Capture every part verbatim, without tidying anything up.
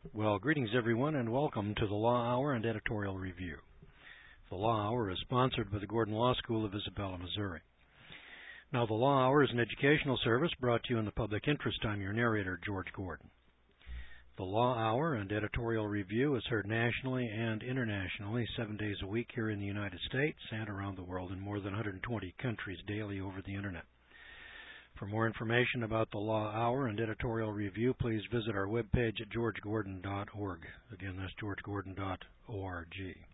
Well, greetings everyone, and welcome to the Law Hour and Editorial Review. The Law Hour is sponsored by the Gordon Law School of Isabella, Missouri. Now, the Law Hour is an educational service brought to you in the public interest. I'm your narrator, George Gordon. The Law Hour and Editorial Review is heard nationally and internationally seven days a week here in the United States and around the world in more than one hundred twenty countries daily over the Internet. For more information about the Law Hour and Editorial Review, please visit our webpage at george gordon dot org. Again, that's george gordon dot org.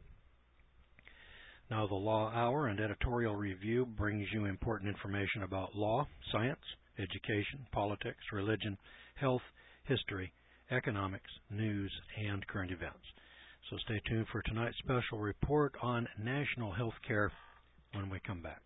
Now, the Law Hour and Editorial Review brings you important information about law, science, education, politics, religion, health, history, economics, news, and current events. So stay tuned for tonight's special report on national health care when we come back.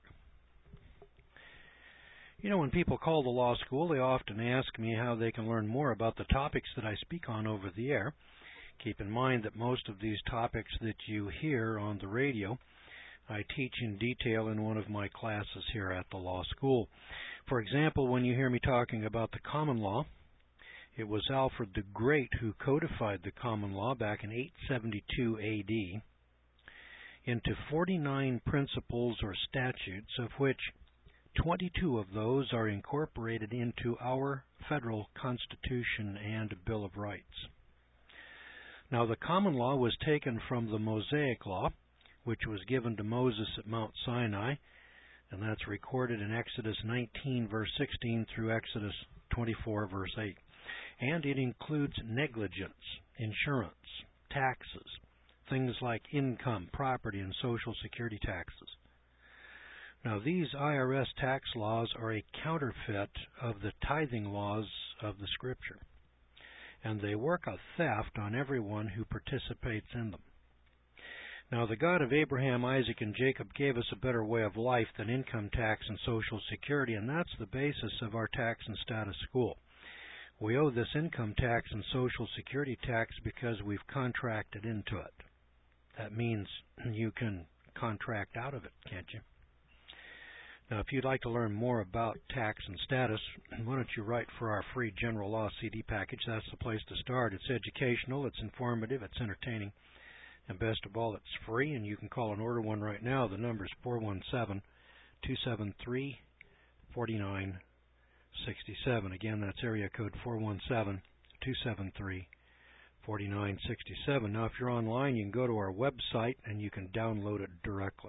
You know, when people call the law school, they often ask me how they can learn more about the topics that I speak on over the air. Keep in mind that most of these topics that you hear on the radio, I teach in detail in one of my classes here at the law school. For example, when you hear me talking about the common law, it was Alfred the Great who codified the common law back in eight seventy-two A D into forty-nine principles or statutes, of which twenty-two of those are incorporated into our federal Constitution and Bill of Rights. Now, the common law was taken from the Mosaic Law, which was given to Moses at Mount Sinai, and that's recorded in Exodus nineteen, verse sixteen, through Exodus twenty-four, verse eight. And it includes negligence, insurance, taxes, things like income, property, and Social Security taxes. Now, these I R S tax laws are a counterfeit of the tithing laws of the Scripture, and they work a theft on everyone who participates in them. Now, the God of Abraham, Isaac, and Jacob gave us a better way of life than income tax and Social Security, and that's the basis of our tax and status school. We owe this income tax and Social Security tax because we've contracted into it. That means you can contract out of it, can't you? Now, if you'd like to learn more about tax and status, why don't you write for our free General Law C D package? That's the place to start. It's educational, it's informative, it's entertaining, and best of all, it's free, and you can call and order one right now. The number is four one seven, two seven three, four nine six seven. Again, that's area code four one seven, two seven three, four nine six seven. Now, if you're online, you can go to our website, and you can download it directly.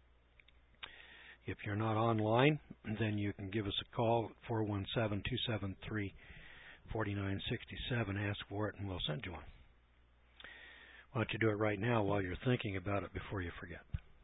If you're not online, then you can give us a call at four one seven, two seven three, four nine six seven. Ask for it, and we'll send you one. Why don't you do it right now while you're thinking about it before you forget?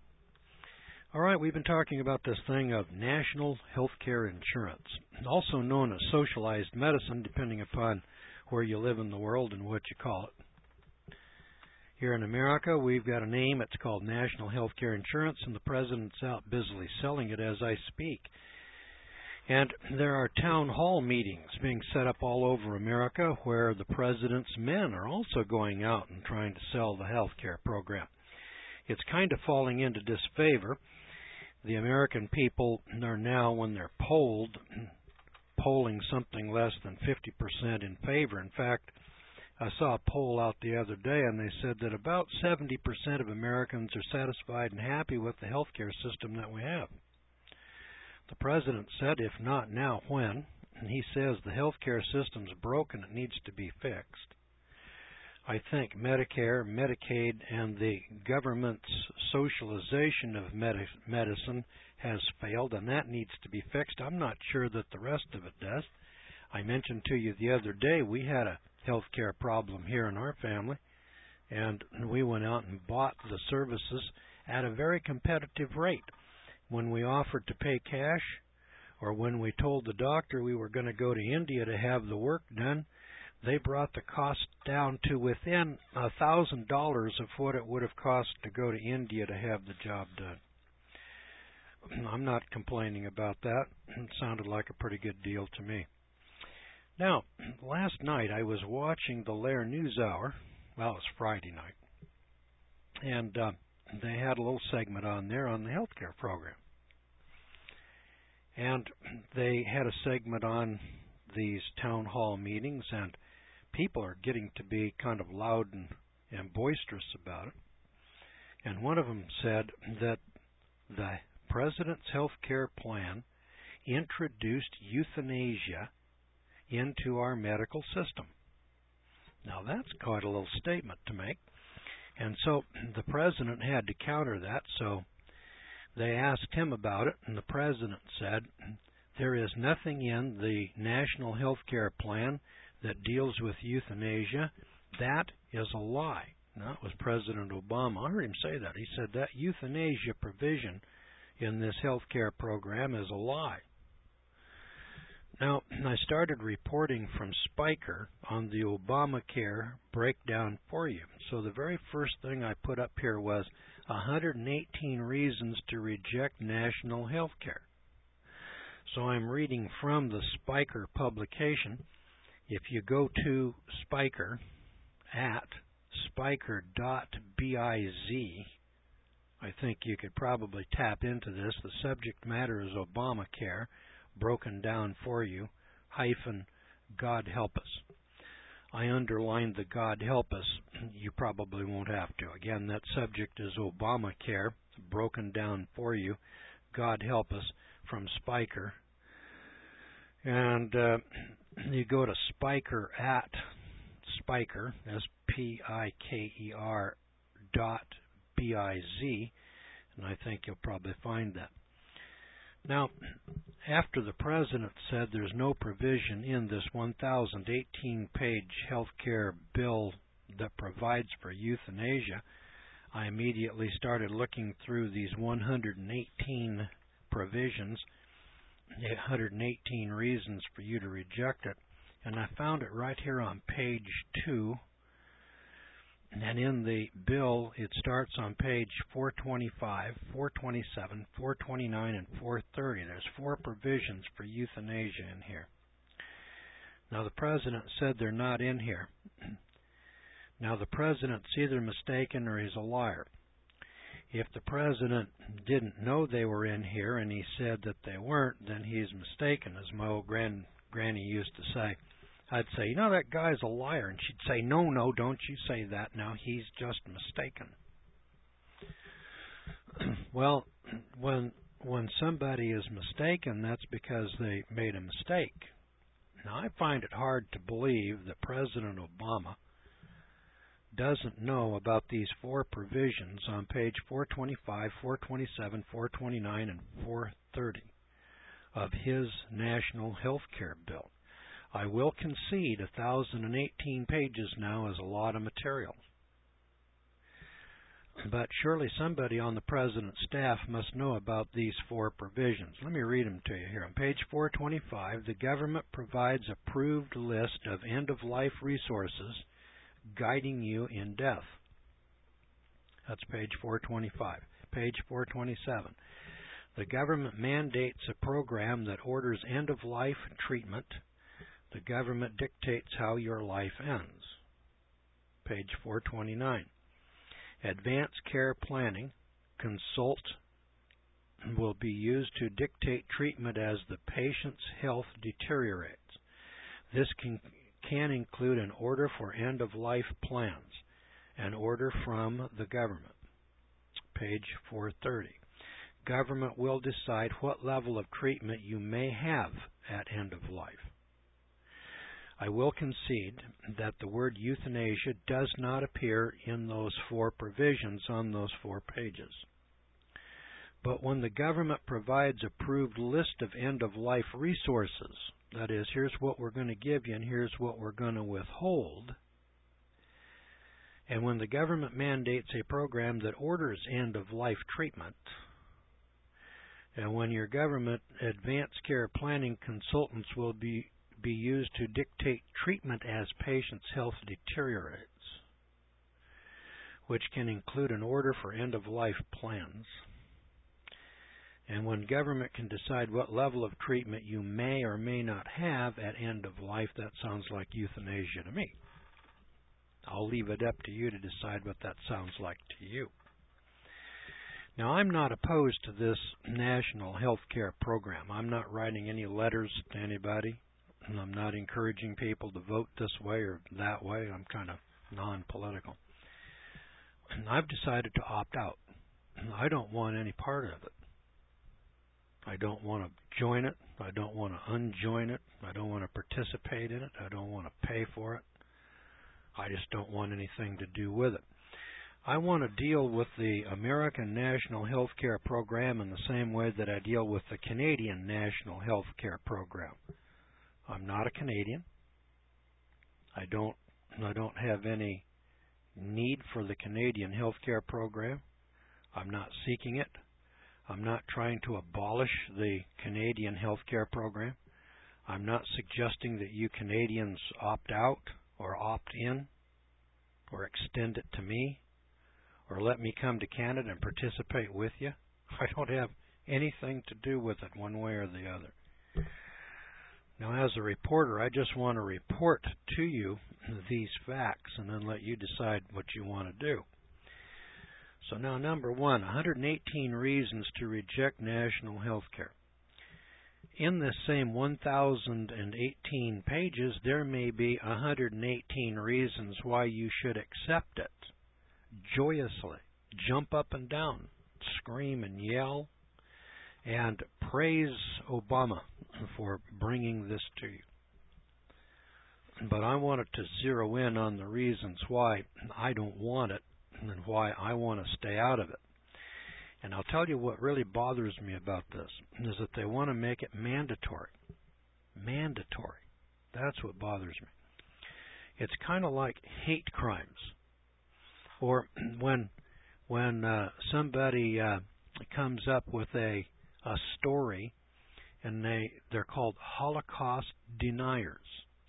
All right, we've been talking about this thing of national health care insurance, also known as socialized medicine, depending upon where you live in the world and what you call it. Here in America, we've got a name. It's called National Health Care Insurance, and the President's out busily selling it as I speak. And there are town hall meetings being set up all over America where the President's men are also going out and trying to sell the health care program. It's kind of falling into disfavor. The American people are now, when they're polled, polling something less than fifty percent in favor. In fact, I saw a poll out the other day, and they said that about seventy percent of Americans are satisfied and happy with the health care system that we have. The President said, if not now, when? And he says the health care system's broken. It needs to be fixed. I think Medicare, Medicaid, and the government's socialization of med- medicine has failed, and that needs to be fixed. I'm not sure that the rest of it does. I mentioned to you the other day we had a health care problem here in our family, and we went out and bought the services at a very competitive rate. When we offered to pay cash, or when we told the doctor we were going to go to India to have the work done, they brought the cost down to within a thousand dollars of what it would have cost to go to India to have the job done. I'm not complaining about that. It sounded like a pretty good deal to me. Now, last night I was watching the Lair News Hour. Well, it was Friday night. And uh, they had a little segment on there on the healthcare program. And they had a segment on these town hall meetings and people are getting to be kind of loud and, and boisterous about it. And one of them said that the President's health care plan introduced euthanasia into our medical system. Now that's quite a little statement to make. And so the President had to counter that, so they asked him about it, and the President said, there is nothing in the National Health Care Plan that deals with euthanasia. That is a lie. Now, that was President Obama. I heard him say that. He said that euthanasia provision in this health care program is a lie. Now, I started reporting from Spiker on the Obamacare breakdown for you. So the very first thing I put up here was one hundred eighteen reasons to reject national health care. So I'm reading from the Spiker publication. If you go to Spiker at spiker dot biz, I think you could probably tap into this. The subject matter is Obamacare, broken down for you, hyphen God help us. I underlined the God help us. You probably won't have to. Again, that subject is Obamacare, broken down for you, God help us, from Spiker. And uh, you go to Spiker at Spiker, S P I K E R dot B I Z, and I think you'll probably find that. Now, after the President said there's no provision in this one thousand eighteen page health care bill that provides for euthanasia, I immediately started looking through these one hundred eighteen provisions, one hundred eighteen reasons for you to reject it, and I found it right here on page two. And in the bill, it starts on page four twenty-five, four twenty-seven, four twenty-nine, and four thirty. There's four provisions for euthanasia in here. Now, the President said they're not in here. Now, the President's either mistaken or he's a liar. If the President didn't know they were in here and he said that they weren't, then he's mistaken, as my old grand, granny used to say. I'd say, you know, that guy's a liar. And she'd say, no, no, don't you say that now. He's just mistaken. Well, when when somebody is mistaken, that's because they made a mistake. Now, I find it hard to believe that President Obama doesn't know about these four provisions on page four twenty-five, four twenty-seven, four twenty-nine, and four thirty of his national health care bill. I will concede one thousand eighteen pages now is a lot of material. But surely somebody on the President's staff must know about these four provisions. Let me read them to you here. On page four twenty-five, the government provides approved list of end-of-life resources guiding you in death. That's page four twenty-five. Page four twenty-seven. The government mandates a program that orders end-of-life treatment. The government dictates how your life ends. Page four twenty-nine. Advanced care planning consult will be used to dictate treatment as the patient's health deteriorates. This can, can include an order for end-of-life plans, an order from the government. Page four thirty. Government will decide what level of treatment you may have at end of life. I will concede that the word euthanasia does not appear in those four provisions on those four pages. But when the government provides approved list of end-of-life resources, that is, here's what we're going to give you and here's what we're going to withhold, and when the government mandates a program that orders end-of-life treatment, and when your government advanced care planning consultants will be be used to dictate treatment as patient's health deteriorates, which can include an order for end-of-life plans. And when government can decide what level of treatment you may or may not have at end of life, that sounds like euthanasia to me. I'll leave it up to you to decide what that sounds like to you. Now, I'm not opposed to this national health care program. I'm not writing any letters to anybody. and I'm not encouraging people to vote this way or that way. I'm kind of non-political. And I've decided to opt out. I don't want any part of it. I don't want to join it. I don't want to unjoin it. I don't want to participate in it. I don't want to pay for it. I just don't want anything to do with it. I want to deal with the American National Health Care Program in the same way that I deal with the Canadian National Health Care Program. I'm not a Canadian. I don't I don't have any need for the Canadian Health Care Program. I'm not seeking it. I'm not trying to abolish the Canadian Health Care Program. I'm not suggesting that you Canadians opt out or opt in or extend it to me or let me come to Canada and participate with you. I don't have anything to do with it one way or the other. Now, as a reporter, I just want to report to you these facts and then let you decide what you want to do. So now, number one, one hundred eighteen reasons to reject national health care. In this same one thousand eighteen pages, there may be one hundred eighteen reasons why you should accept it joyously, jump up and down, scream and yell, and praise Obama for bringing this to you. But I wanted to zero in on the reasons why I don't want it and why I want to stay out of it. And I'll tell you what really bothers me about this is that they want to make it mandatory. Mandatory. That's what bothers me. It's kind of like hate crimes. Or when when uh, somebody uh, comes up with a a story and they they're called Holocaust deniers.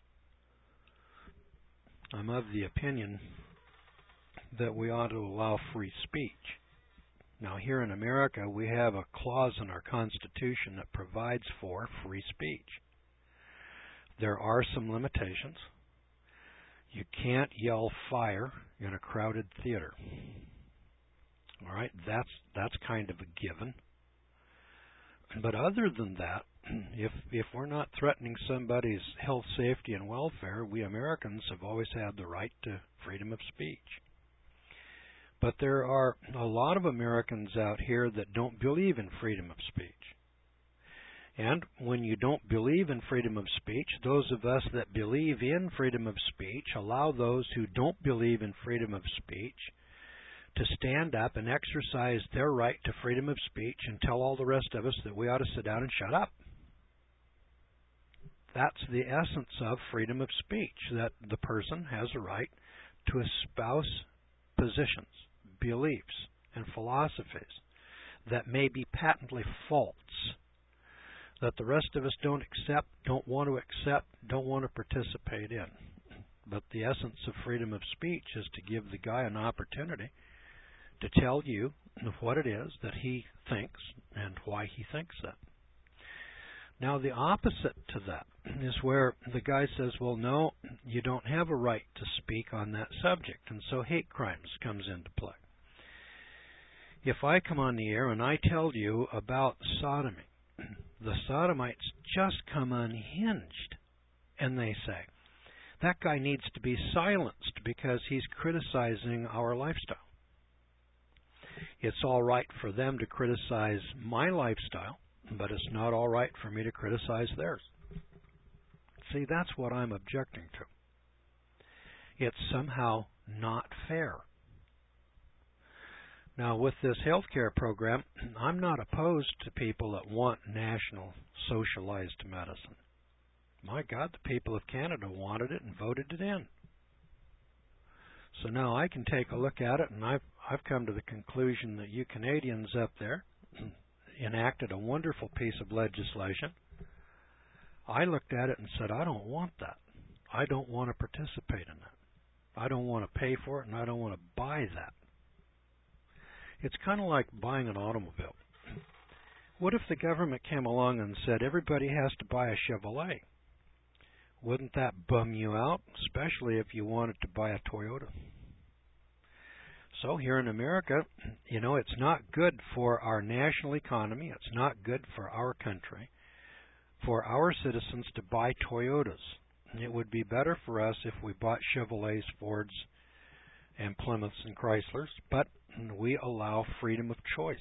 I'm of the opinion that we ought to allow free speech. Now, here in America, we have a clause in our Constitution that provides for free speech. There are some limitations. You can't yell fire in a crowded theater. All right, that's that's kind of a given. But other than that, if if we're not threatening somebody's health, safety, and welfare, we Americans have always had the right to freedom of speech. But there are a lot of Americans out here that don't believe in freedom of speech. And when you don't believe in freedom of speech, those of us that believe in freedom of speech allow those who don't believe in freedom of speech to stand up and exercise their right to freedom of speech and tell all the rest of us that we ought to sit down and shut up. That's the essence of freedom of speech, that the person has a right to espouse positions, beliefs, and philosophies that may be patently false, that the rest of us don't accept, don't want to accept, don't want to participate in. But the essence of freedom of speech is to give the guy an opportunity to tell you what it is that he thinks and why he thinks that. Now, the opposite to that is where the guy says, well, no, you don't have a right to speak on that subject, and so hate crimes comes into play. If I come on the air and I tell you about sodomy, the sodomites just come unhinged, and they say, that guy needs to be silenced because he's criticizing our lifestyle. It's all right for them to criticize my lifestyle, but it's not all right for me to criticize theirs. See, that's what I'm objecting to. It's somehow not fair. Now, with this health care program, I'm not opposed to people that want national socialized medicine. My God, the people of Canada wanted it and voted it in. So now I can take a look at it, and I've, I've come to the conclusion that you Canadians up there enacted a wonderful piece of legislation. I looked at it and said, I don't want that. I don't want to participate in that. I don't want to pay for it, and I don't want to buy that. It's kind of like buying an automobile. What if the government came along and said everybody has to buy a Chevrolet? Wouldn't that bum you out, especially if you wanted to buy a Toyota? So here in America, you know, it's not good for our national economy. It's not good for our country for our citizens to buy Toyotas. It would be better for us if we bought Chevrolets, Fords, and Plymouths and Chryslers, but we allow freedom of choice.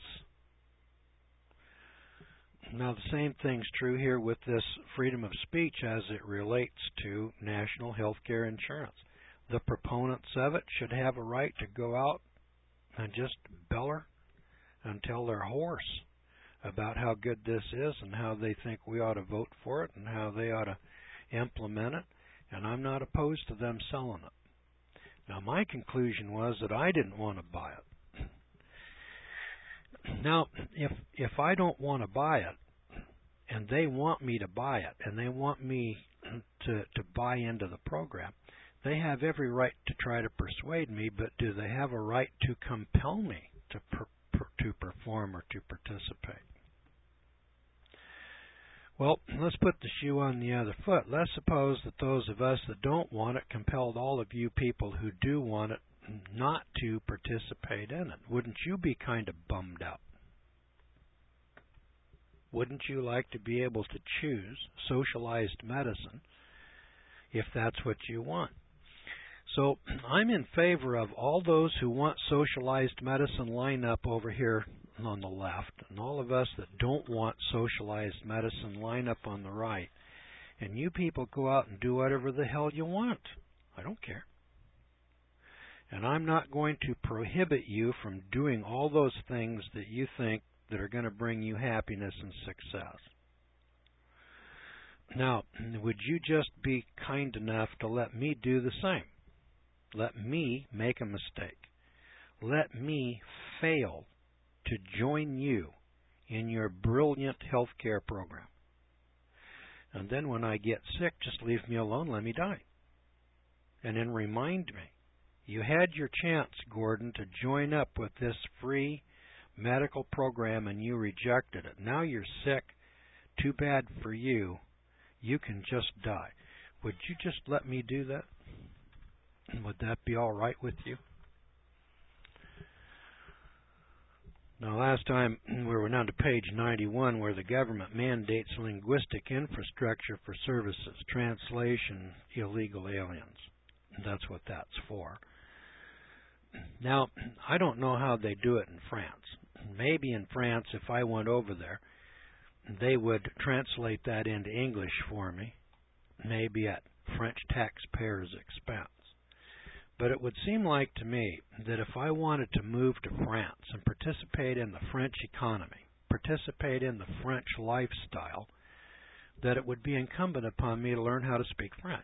Now, the same thing's true here with this freedom of speech as it relates to national health care insurance. The proponents of it should have a right to go out and just beller and tell their horse about how good this is and how they think we ought to vote for it and how they ought to implement it, and I'm not opposed to them selling it. Now, my conclusion was that I didn't want to buy it. Now, if if I don't want to buy it, and they want me to buy it, and they want me to to buy into the program, they have every right to try to persuade me, but do they have a right to compel me to per, per, to perform or to participate? Well, let's put the shoe on the other foot. Let's suppose that those of us that don't want it compelled all of you people who do want it not to participate in it. Wouldn't you be kind of bummed out? Wouldn't you like to be able to choose socialized medicine if that's what you want? So I'm in favor of all those who want socialized medicine line up over here on the left, and all of us that don't want socialized medicine line up on the right. And you people go out and do whatever the hell you want. I don't care. And I'm not going to prohibit you from doing all those things that you think that are going to bring you happiness and success. Now, would you just be kind enough to let me do the same? Let me make a mistake. Let me fail to join you in your brilliant health care program. And then when I get sick, just leave me alone, let me die. And then remind me, you had your chance, Gordon, to join up with this free medical program and you rejected it. Now you're sick. Too bad for you. You can just die. Would you just let me do that? Would that be all right with you? Now, last time we were down to page ninety-one, where the government mandates linguistic infrastructure for services, translation, illegal aliens. That's what that's for. Now, I don't know how they do it in France. Maybe in France, if I went over there, they would translate that into English for me, maybe at French taxpayers' expense. But it would seem like to me that if I wanted to move to France and participate in the French economy, participate in the French lifestyle, that it would be incumbent upon me to learn how to speak French.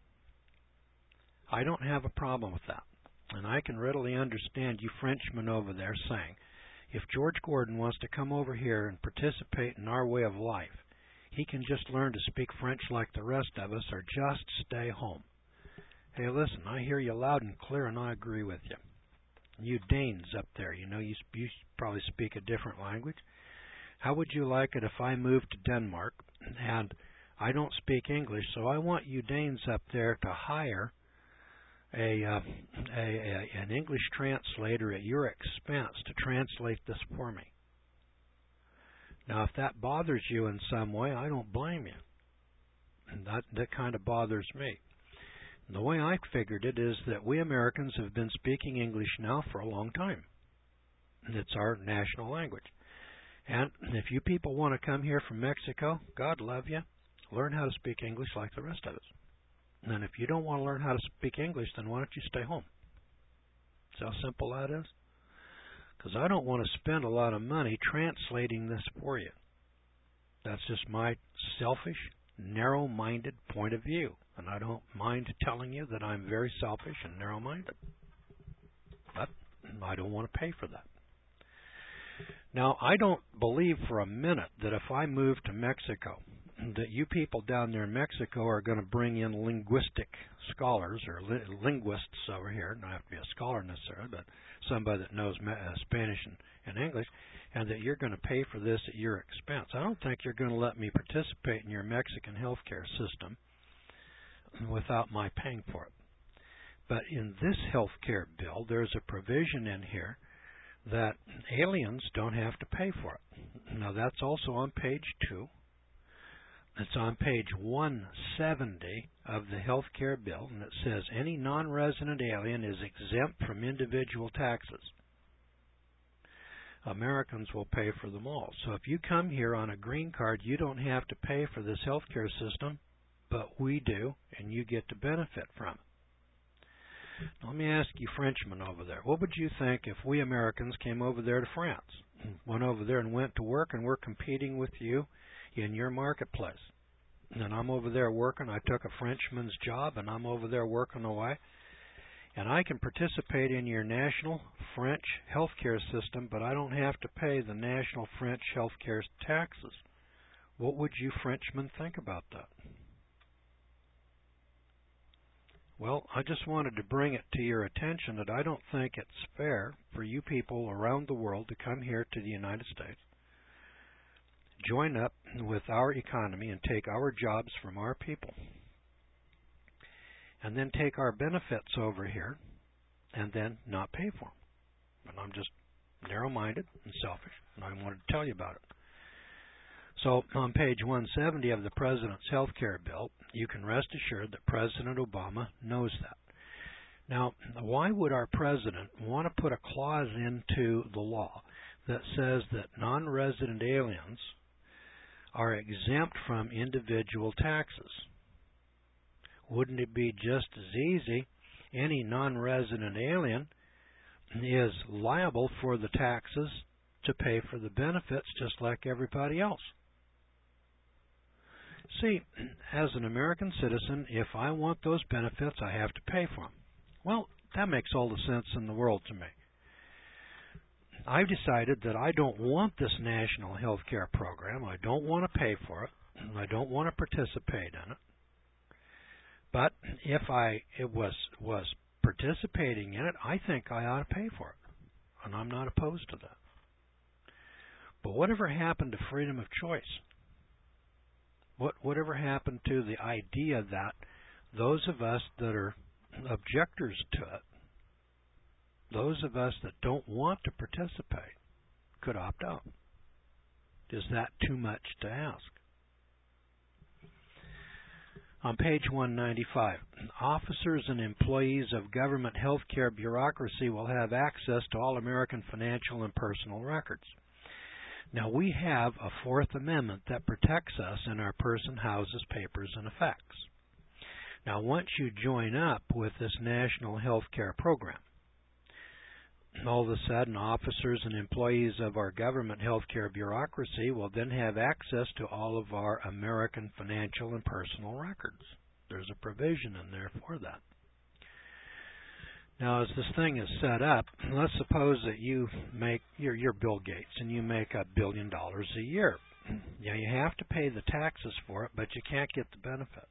I don't have a problem with that. And I can readily understand you Frenchmen over there saying, if George Gordon wants to come over here and participate in our way of life, he can just learn to speak French like the rest of us or just stay home. Hey, listen, I hear you loud and clear, and I agree with you. You Danes up there, you know, you, you probably speak a different language. How would you like it if I moved to Denmark, and I don't speak English, so I want you Danes up there to hire a, uh, a, a an English translator at your expense to translate this for me. Now, if that bothers you in some way, I don't blame you. And that, that kind of bothers me. The way I figured it is that we Americans have been speaking English now for a long time. It's our national language. And if you people want to come here from Mexico, God love you, learn how to speak English like the rest of us. And if you don't want to learn how to speak English, then why don't you stay home? See how simple that is? Because I don't want to spend a lot of money translating this for you. That's just my selfish, narrow-minded point of view. And I don't mind telling you that I'm very selfish and narrow-minded. But I don't want to pay for that. Now, I don't believe for a minute that if I move to Mexico, that you people down there in Mexico are going to bring in linguistic scholars or li linguists over here. Not have to be a scholar necessarily, but somebody that knows uh, Spanish and, and English, and that you're going to pay for this at your expense. I don't think you're going to let me participate in your Mexican healthcare system without my paying for it. But in this healthcare bill, there's a provision in here that aliens don't have to pay for it. Now, that's also on page two. It's on page one seventy of the health care bill, and it says any non-resident alien is exempt from individual taxes. Americans will pay for them all. So if you come here on a green card, you don't have to pay for this health care system, but we do, and you get to benefit from it. Now, let me ask you Frenchmen over there, what would you think if we Americans came over there to France, went over there and went to work, and we're competing with you in your marketplace? And I'm over there working, I took a Frenchman's job, and I'm over there working away. And I can participate in your national French healthcare system, but I don't have to pay the national French healthcare taxes. What would you Frenchmen think about that? Well, I just wanted to bring it to your attention that I don't think it's fair for you people around the world to come here to the United States, join up with our economy and take our jobs from our people, and then take our benefits over here and then not pay for them. And I'm just narrow-minded and selfish, and I wanted to tell you about it. So on page one seventy of the President's health care bill, you can rest assured that President Obama knows that. Now, why would our President want to put a clause into the law that says that non-resident aliens are exempt from individual taxes? Wouldn't it be just as easy? Any non-resident alien is liable for the taxes to pay for the benefits just like everybody else. See, as an American citizen, if I want those benefits, I have to pay for them. Well, that makes all the sense in the world to me. I've decided that I don't want this national health care program. I don't want to pay for it. I don't want to participate in it. But if I it was was participating in it, I think I ought to pay for it, and I'm not opposed to that. But whatever happened to freedom of choice? What whatever happened to the idea that those of us that are objectors to it, those of us that don't want to participate, could opt out? Is that too much to ask? On page one ninety-five, officers and employees of government healthcare bureaucracy will have access to all American financial and personal records. Now, we have a Fourth Amendment that protects us in our person, houses, papers, and effects. Now, once you join up with this national health care program, all of a sudden, officers and employees of our government healthcare bureaucracy will then have access to all of our American financial and personal records. There's a provision in there for that. Now, as this thing is set up, let's suppose that you make, you're, you're Bill Gates, and you make a billion dollars a year. Yeah, you have to pay the taxes for it, but you can't get the benefits.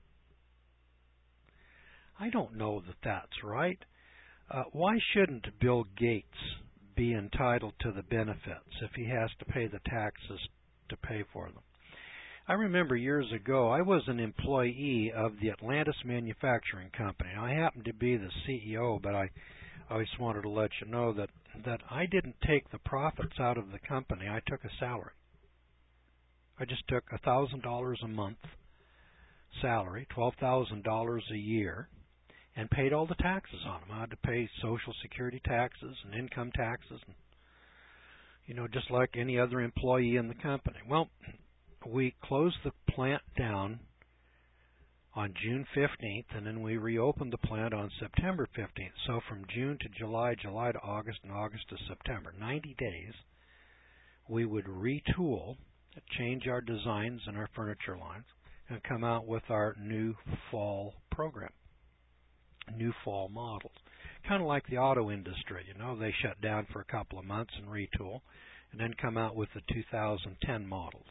I don't know that that's right. Uh, why shouldn't Bill Gates be entitled to the benefits if he has to pay the taxes to pay for them? I remember years ago, I was an employee of the Atlantis Manufacturing Company. I happened to be the C E O, but I always wanted to let you know that, that I didn't take the profits out of the company. I took a salary. I just took one thousand dollars a month salary, twelve thousand dollars a year, and paid all the taxes on them. I had to pay Social Security taxes and income taxes, and, you know, just like any other employee in the company. Well, we closed the plant down on June fifteenth, and then we reopened the plant on September fifteenth. So from June to July, July to August, and August to September, ninety days, we would retool, change our designs and our furniture lines, and come out with our new fall program. New fall models. Kind of like the auto industry, you know, they shut down for a couple of months and retool, and then come out with the two thousand ten models.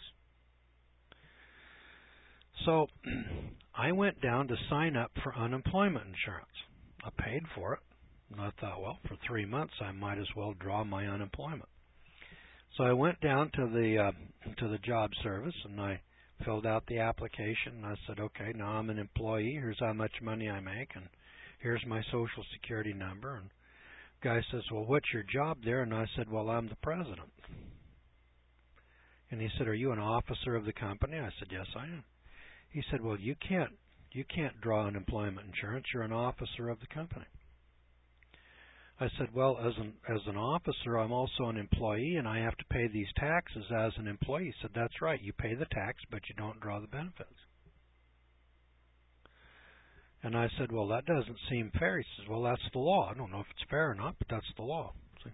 So I went down to sign up for unemployment insurance. I paid for it, and I thought, well, for three months I might as well draw my unemployment. So I went down to the uh, to the job service, and I filled out the application, and I said, okay, now I'm an employee. Here's how much money I make, and here's my Social Security number. And the guy says, well, what's your job there? And I said, well, I'm the president. And he said, "Are you an officer of the company?" I said, "Yes, I am." He said, "Well, you can't you can't draw unemployment insurance. You're an officer of the company." I said, "Well, as an as an officer, I'm also an employee, and I have to pay these taxes as an employee." He said, "That's right. You pay the tax, but you don't draw the benefits." And I said, "Well, that doesn't seem fair." He says, "Well, that's the law. I don't know if it's fair or not, but that's the law." See?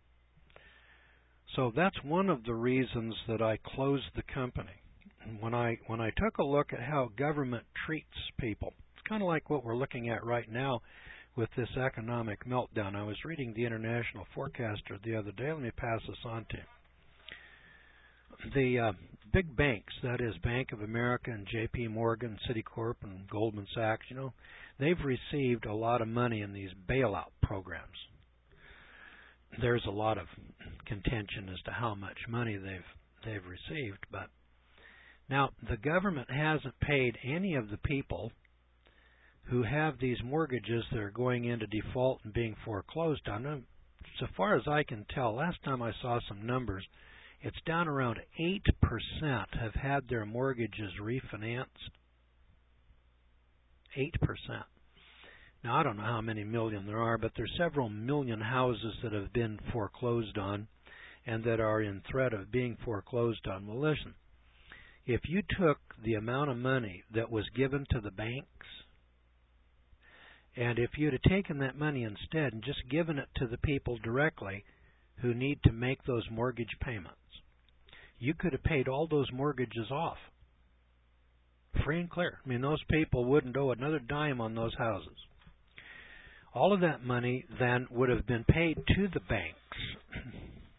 So that's one of the reasons that I closed the company. When I when I took a look at how government treats people, it's kind of like what we're looking at right now with this economic meltdown. I was reading the International Forecaster the other day. Let me pass this on to you. The uh, big banks, that is Bank of America and J P Morgan, Citicorp, and Goldman Sachs, you know, they've received a lot of money in these bailout programs. There's a lot of contention as to how much money they've they've received, but now the government hasn't paid any of the people who have these mortgages that are going into default and being foreclosed on them. So far as I can tell, last time I saw some numbers, it's down around eight percent have had their mortgages refinanced. eight percent. Now, I don't know how many million there are, but there's several million houses that have been foreclosed on and that are in threat of being foreclosed on. Well, listen, if you took the amount of money that was given to the banks, and if you'd have taken that money instead and just given it to the people directly who need to make those mortgage payments, you could have paid all those mortgages off, free and clear. I mean, those people wouldn't owe another dime on those houses. All of that money then would have been paid to the banks.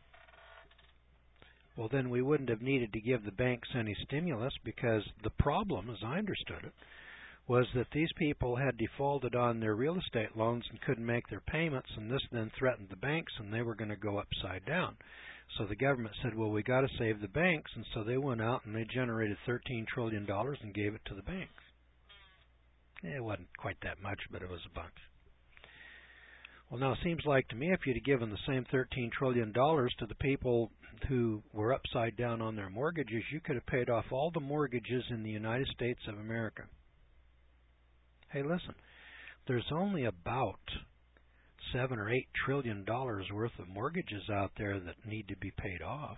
Well, then we wouldn't have needed to give the banks any stimulus, because the problem, as I understood it, was that these people had defaulted on their real estate loans and couldn't make their payments, and this then threatened the banks, and they were going to go upside down. So the government said, well, we got to save the banks, and so they went out and they generated thirteen trillion dollars and gave it to the banks. It wasn't quite that much, but it was a bunch. Well, now it seems like to me if you'd have given the same thirteen trillion dollars to the people who were upside down on their mortgages, you could have paid off all the mortgages in the United States of America. Hey, listen, there's only about seven or eight trillion dollars worth of mortgages out there that need to be paid off.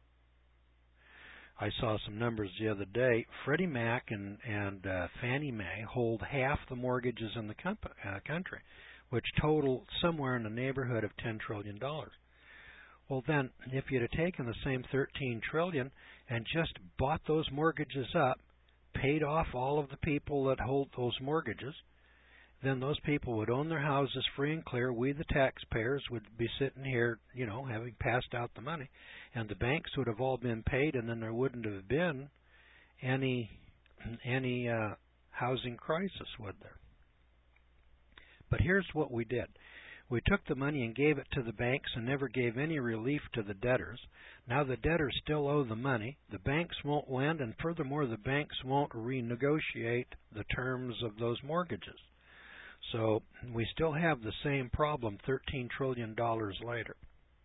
I saw some numbers the other day. Freddie Mac and, and uh, Fannie Mae hold half the mortgages in the comp- uh, country, which total somewhere in the neighborhood of ten trillion dollars. Well, then, if you'd have taken the same thirteen trillion dollars and just bought those mortgages up, paid off all of the people that hold those mortgages, then those people would own their houses free and clear. We, the taxpayers, would be sitting here, you know, having passed out the money, and the banks would have all been paid, and then there wouldn't have been any any uh, housing crisis, would there? But here's what we did. We took the money and gave it to the banks and never gave any relief to the debtors. Now the debtors still owe the money. The banks won't lend, and furthermore, the banks won't renegotiate the terms of those mortgages. So we still have the same problem thirteen trillion dollars later.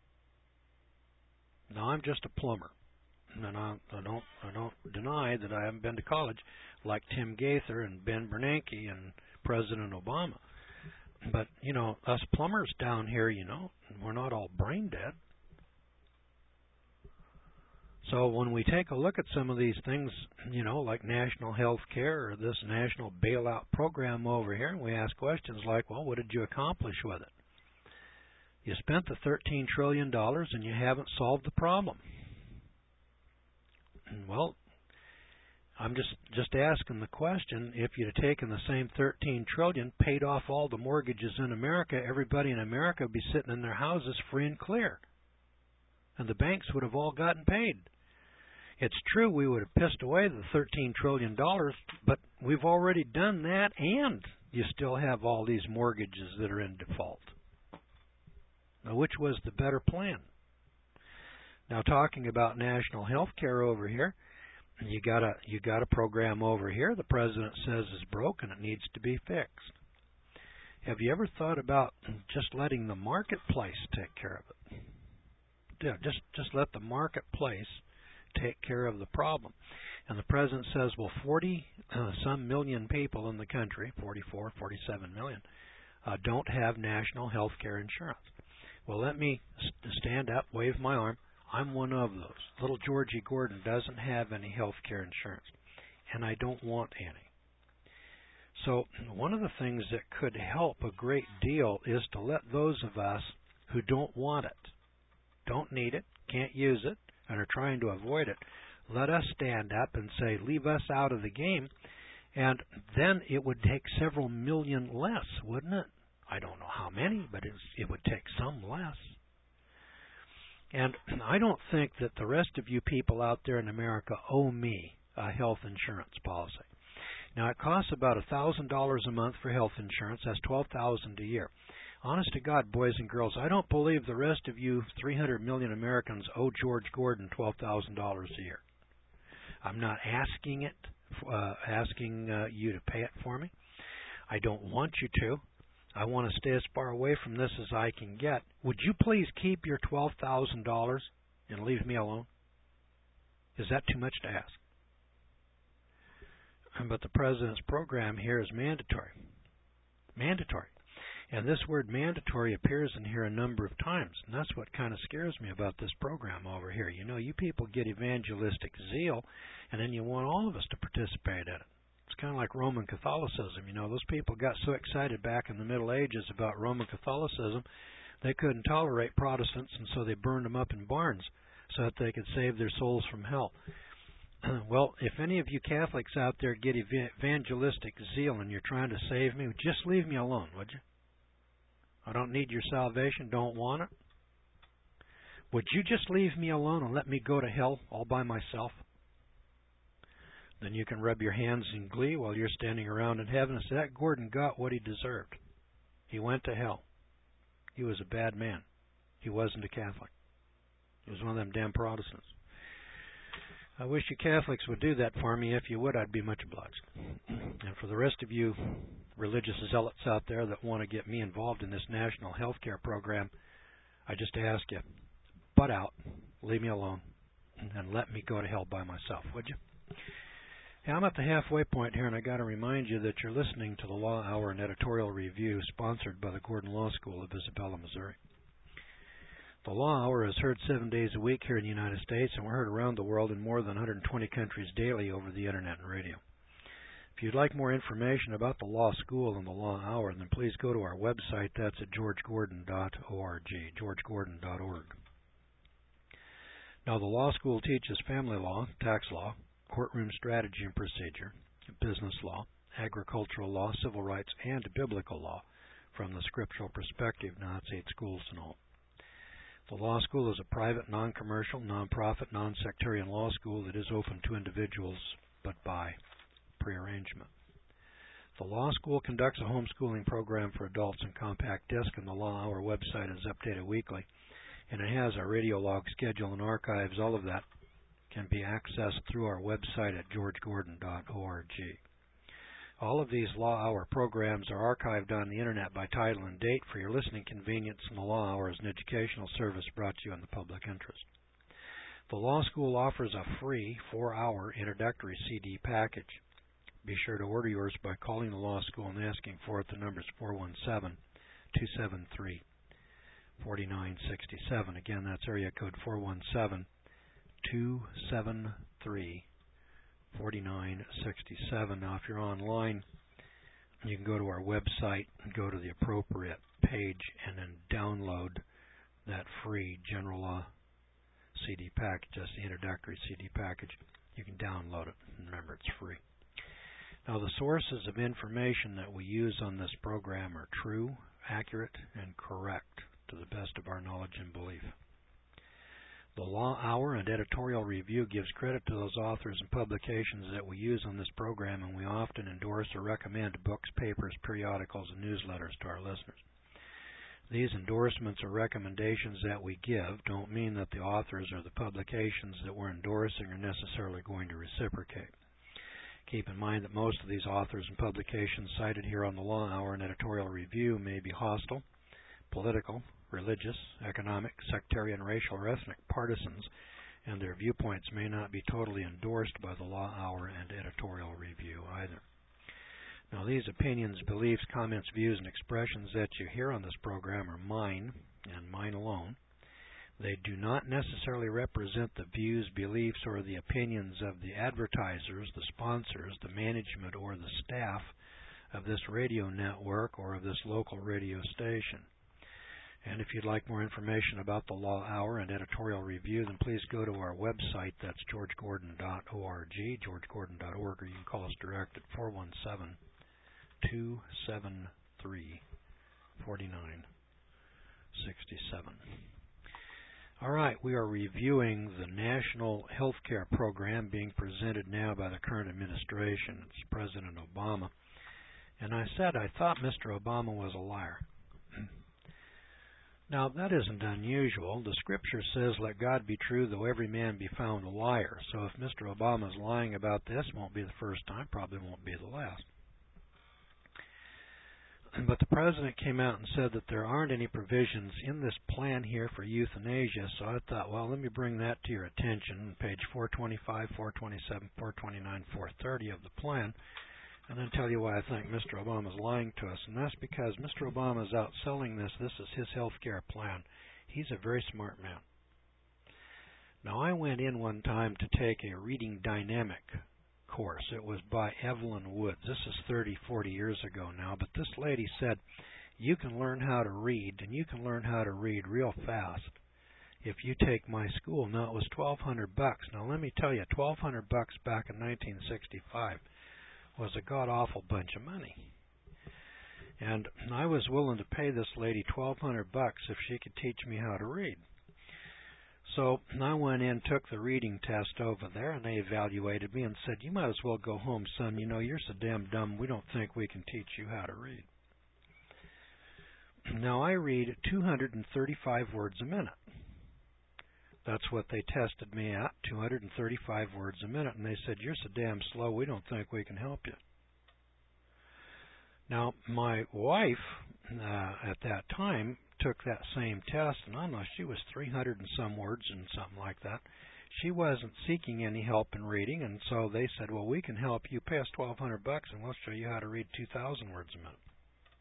Now I'm just a plumber, and I, I don't I don't deny that I haven't been to college like Tim Gaither and Ben Bernanke and President Obama. But, you know, us plumbers down here, you know, we're not all brain dead. So when we take a look at some of these things, you know, like national health care or this national bailout program over here, we ask questions like, well, what did you accomplish with it? You spent the thirteen trillion dollars and you haven't solved the problem. Well, I'm just, just asking the question, if you'd have taken the same thirteen trillion dollars, paid off all the mortgages in America, everybody in America would be sitting in their houses free and clear. And the banks would have all gotten paid. It's true we would have pissed away the thirteen trillion dollars, but we've already done that, and you still have all these mortgages that are in default. Now, which was the better plan? Now, talking about national health care over here, You got a you got a program over here the president says is broken. It needs to be fixed. Have you ever thought about just letting the marketplace take care of it? Yeah, just just let the marketplace take care of the problem. And the president says, well, forty uh, some million people in the country, forty-four, forty-seven million, uh, don't have national health care insurance. Well, let me st- stand up, wave my arm. I'm one of those. Little Georgie Gordon doesn't have any health care insurance, and I don't want any. So one of the things that could help a great deal is to let those of us who don't want it, don't need it, can't use it, and are trying to avoid it, let us stand up and say, leave us out of the game, and then it would take several million less, wouldn't it? I don't know how many, but it's, it would take some less. And I don't think that the rest of you people out there in America owe me a health insurance policy. Now, it costs about one thousand dollars a month for health insurance. That's twelve thousand dollars a year. Honest to God, boys and girls, I don't believe the rest of you three hundred million Americans owe George Gordon twelve thousand dollars a year. I'm not asking it, uh, asking uh, you to pay it for me. I don't want you to. I want to stay as far away from this as I can get. Would you please keep your twelve thousand dollars and leave me alone? Is that too much to ask? But the president's program here is mandatory. Mandatory. And this word mandatory appears in here a number of times. And that's what kind of scares me about this program over here. You know, you people get evangelistic zeal, and then you want all of us to participate in it. It's kind of like Roman Catholicism. You know, those people got so excited back in the Middle Ages about Roman Catholicism, they couldn't tolerate Protestants, and so they burned them up in barns so that they could save their souls from hell. Well, if any of you Catholics out there get evangelistic zeal and you're trying to save me, just leave me alone, would you? I don't need your salvation, don't want it. Would you just leave me alone and let me go to hell all by myself? Then you can rub your hands in glee while you're standing around in heaven and say, that Gordon got what he deserved. He went to hell. He was a bad man. He wasn't a Catholic. He was one of them damn Protestants. I wish you Catholics would do that for me. If you would, I'd be much obliged. And for the rest of you religious zealots out there that want to get me involved in this national health care program, I just ask you, butt out, leave me alone, and let me go to hell by myself, would you? Hey, I'm at the halfway point here, and I got to remind you that you're listening to the Law Hour and Editorial Review sponsored by the Gordon Law School of Isabella, Missouri. The Law Hour is heard seven days a week here in the United States, and we're heard around the world in more than one hundred twenty countries daily over the Internet and radio. If you'd like more information about the Law School and the Law Hour, then please go to our website. That's at george gordon dot org, george gordon dot org. Now, the Law School teaches family law, tax law, courtroom strategy and procedure, business law, agricultural law, civil rights, and biblical law from the scriptural perspective. Now, that's eight schools in all. The Law School is a private, non-commercial, non-profit, non-sectarian law school that is open to individuals, but by prearrangement. The Law School conducts a homeschooling program for adults in compact disc, and the Law Hour website is updated weekly. And it has our radio log schedule and archives. All of that can be accessed through our website at george gordon dot org. All of these Law Hour programs are archived on the Internet by title and date for your listening convenience, and the Law Hour is an educational service brought to you in the public interest. The Law School offers a free four-hour introductory C D package. Be sure to order yours by calling the Law School and asking for it. The number is four one seven, two seven three, four nine six seven. Again, that's area code four one seven, two seven three, four nine six seven. Now, if you're online, you can go to our website and go to the appropriate page and then download that free general law C D package. That's the introductory C D package. You can download it. And remember, it's free. Now, the sources of information that we use on this program are true, accurate, and correct to the best of our knowledge and belief. The Law Hour and Editorial Review gives credit to those authors and publications that we use on this program, and we often endorse or recommend books, papers, periodicals, and newsletters to our listeners. These endorsements or recommendations that we give don't mean that the authors or the publications that we're endorsing are necessarily going to reciprocate. Keep in mind that most of these authors and publications cited here on the Law Hour and Editorial Review may be hostile, political, religious, economic, sectarian, racial, or ethnic partisans, and their viewpoints may not be totally endorsed by the Law Hour and Editorial Review either. Now, these opinions, beliefs, comments, views, and expressions that you hear on this program are mine, and mine alone. They do not necessarily represent the views, beliefs, or the opinions of the advertisers, the sponsors, the management, or the staff of this radio network or of this local radio station. And if you'd like more information about the Law Hour and Editorial Review, then please go to our website. That's george gordon dot org, george gordon dot org, or you can call us direct at four one seven, two seven three, four nine six seven. All right, we are reviewing the National Health Care Program being presented now by the current administration. It's President Obama. And I said I thought Mister Obama was a liar. Now, that isn't unusual. The Scripture says, let God be true, though every man be found a liar. So if Mister Obama is lying about this, it won't be the first time, probably won't be the last. But the President came out and said that there aren't any provisions in this plan here for euthanasia, so I thought, well, let me bring that to your attention, page four twenty-five, four twenty-seven, four twenty-nine, four thirty of the plan, and then tell you why I think Mister Obama is lying to us. And that's because Mister Obama is out selling this. This is his health care plan. He's a very smart man. Now, I went in one time to take a reading dynamic course. It was by Evelyn Woods. This is thirty, forty years ago now, but this lady said, you can learn how to read, and you can learn how to read real fast if you take my school. Now, it was twelve hundred bucks. Now, let me tell you, twelve hundred bucks back in nineteen sixty-five was a god-awful bunch of money. And I was willing to pay this lady twelve hundred bucks if she could teach me how to read. So I went in, took the reading test over there, and they evaluated me and said, you might as well go home, son. You know, you're so damn dumb, we don't think we can teach you how to read. Now, I read two hundred thirty-five words a minute. That's what they tested me at, two hundred thirty-five words a minute, and they said, you're so damn slow, we don't think we can help you. Now, my wife, uh, at that time, took that same test, and I don't know, she was three hundred and some words and something like that. She wasn't seeking any help in reading, and so they said, well, we can help you. Pay us twelve hundred bucks, and we'll show you how to read two thousand words a minute.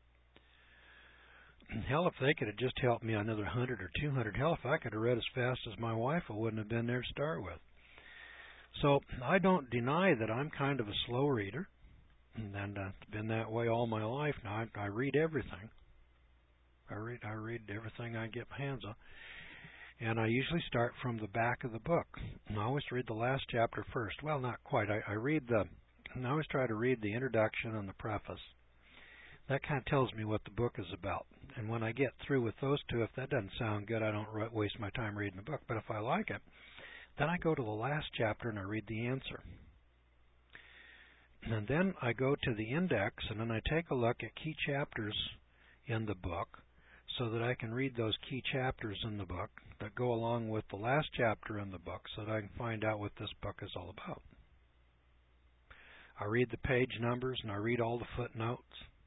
Hell, if they could have just helped me another one hundred or two hundred, hell, if I could have read as fast as my wife, I wouldn't have been there to start with. So I don't deny that I'm kind of a slow reader, and I've been that way all my life now. I, I read everything. I read I read everything I get my hands on. And I usually start from the back of the book. And I always read the last chapter first. Well, not quite. I, I read the I always try to read the introduction and the preface. That kind of tells me what the book is about. And when I get through with those two, if that doesn't sound good, I don't waste my time reading the book. But if I like it, then I go to the last chapter and I read the answer. And then I go to the index and then I take a look at key chapters in the book, so that I can read those key chapters in the book that go along with the last chapter in the book so that I can find out what this book is all about. I read the page numbers and I read all the footnotes.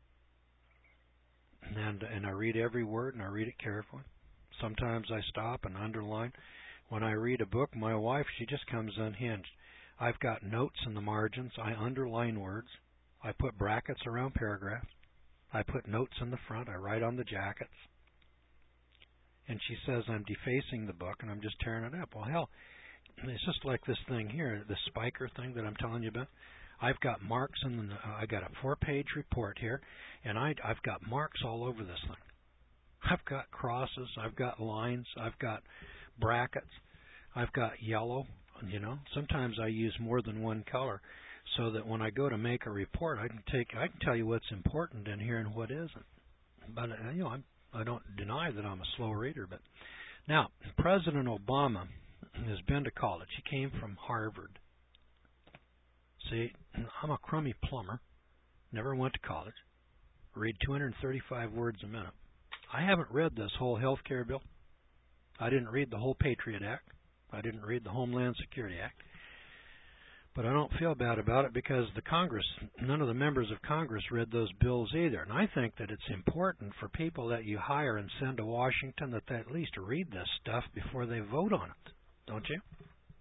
And, and I read every word and I read it carefully. Sometimes I stop and underline. When I read a book, my wife, she just comes unhinged. I've got notes in the margins. I underline words. I put brackets around paragraphs. I put notes in the front. I write on the jackets. And she says I'm defacing the book and I'm just tearing it up. Well, hell, it's just like this thing here, the spiker thing that I'm telling you about. I've got marks in the, uh, I got a four-page report here, and I, I've got marks all over this thing. I've got crosses, I've got lines, I've got brackets, I've got yellow. You know, sometimes I use more than one color, so that when I go to make a report, I can take, I can tell you what's important in here and what isn't. But uh, you know, I'm, I don't deny that I'm a slow reader. But now, President Obama has been to college. He came from Harvard. See, I'm a crummy plumber. Never went to college. Read two hundred thirty-five words a minute. I haven't read this whole health care bill. I didn't read the whole Patriot Act. I didn't read the Homeland Security Act. But I don't feel bad about it because the Congress, none of the members of Congress read those bills either. And I think that it's important for people that you hire and send to Washington that they at least read this stuff before they vote on it. Don't you?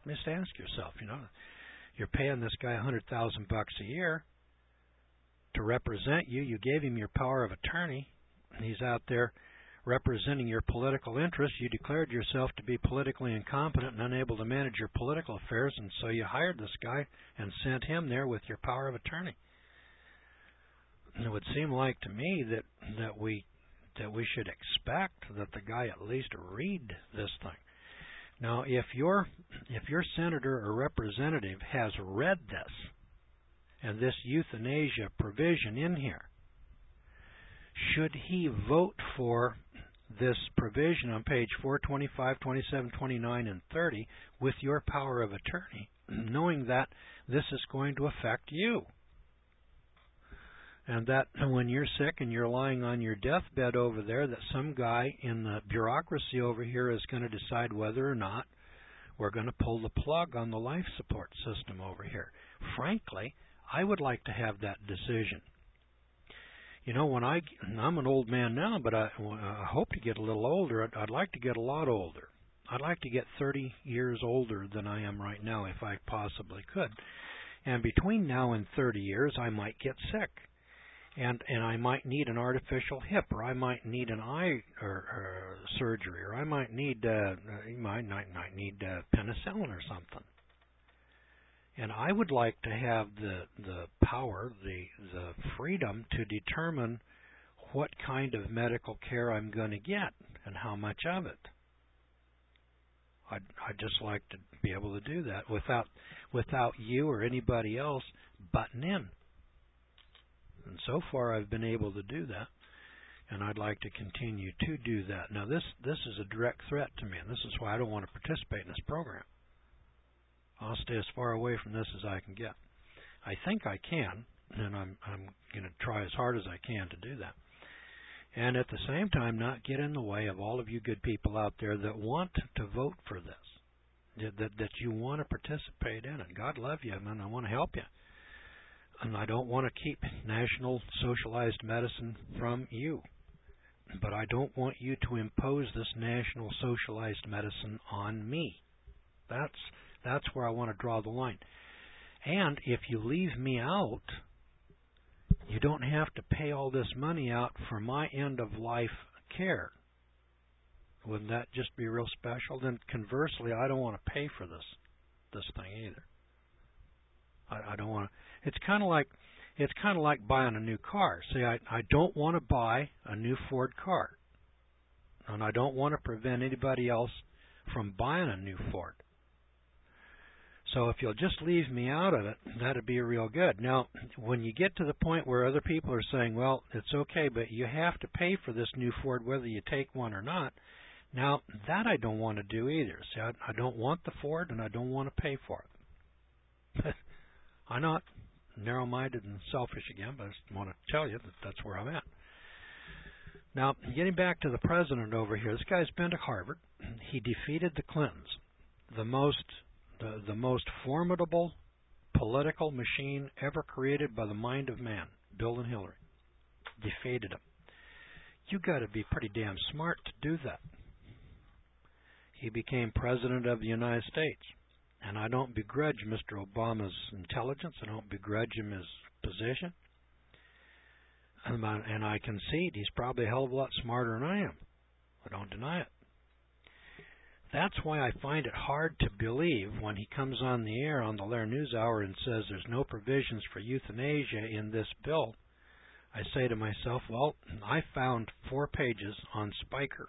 Just ask yourself, you know, you're paying this guy a hundred thousand bucks a year to represent you. You gave him your power of attorney, and he's out there representing your political interests. You declared yourself to be politically incompetent and unable to manage your political affairs, and so you hired this guy and sent him there with your power of attorney. And it would seem like to me that that we that we should expect that the guy at least read this thing. Now, if your if your senator or representative has read this and this euthanasia provision in here, should he vote for this provision on page four twenty-five, twenty-seven, twenty-nine, and thirty with your power of attorney, knowing that this is going to affect you? And that when you're sick and you're lying on your deathbed over there, that some guy in the bureaucracy over here is going to decide whether or not we're going to pull the plug on the life support system over here. Frankly, I would like to have that decision. You know, when I, I'm an old man now, but I, I hope to get a little older. I'd, I'd like to get a lot older. I'd like to get thirty years older than I am right now if I possibly could. And between now and thirty years, I might get sick. And and I might need an artificial hip, or I might need an eye or, or surgery, or I might need uh, you might might, might need uh, penicillin or something. And I would like to have the the power, the the freedom to determine what kind of medical care I'm going to get and how much of it. I'd I'd just like to be able to do that without without you or anybody else butting in. And so far I've been able to do that, and I'd like to continue to do that. Now this this is a direct threat to me, and this is why I don't want to participate in this program. I'll stay as far away from this as I can get. I think I can, and I'm I'm going to try as hard as I can to do that. And at the same time, not get in the way of all of you good people out there that want to vote for this, that that you want to participate in it. God love you, man. I want to help you. And I don't want to keep national socialized medicine from you. But I don't want you to impose this national socialized medicine on me. That's that's where I want to draw the line. And if you leave me out, you don't have to pay all this money out for my end-of-life care. Wouldn't that just be real special? Then conversely, I don't want to pay for this this thing either. I, I don't want to. It's kind of like it's kind of like buying a new car. See, I I don't want to buy a new Ford car, and I don't want to prevent anybody else from buying a new Ford. So if you'll just leave me out of it, that'd be real good. Now, when you get to the point where other people are saying, well, it's okay, but you have to pay for this new Ford whether you take one or not, now that I don't want to do either. See, I, I don't want the Ford, and I don't want to pay for it. I'm not narrow-minded and selfish again, but I just want to tell you that that's where I'm at. Now, getting back to the president over here, this guy's been to Harvard. He defeated the Clintons, the most the, the most formidable political machine ever created by the mind of man, Bill and Hillary. Defeated them. You got to be pretty damn smart to do that. He became president of the United States. And I don't begrudge Mister Obama's intelligence. I don't begrudge him his position. And I concede he's probably a hell of a lot smarter than I am. I don't deny it. That's why I find it hard to believe when he comes on the air on the Lair News Hour and says there's no provisions for euthanasia in this bill. I say to myself, well, I found four pages on Spiker.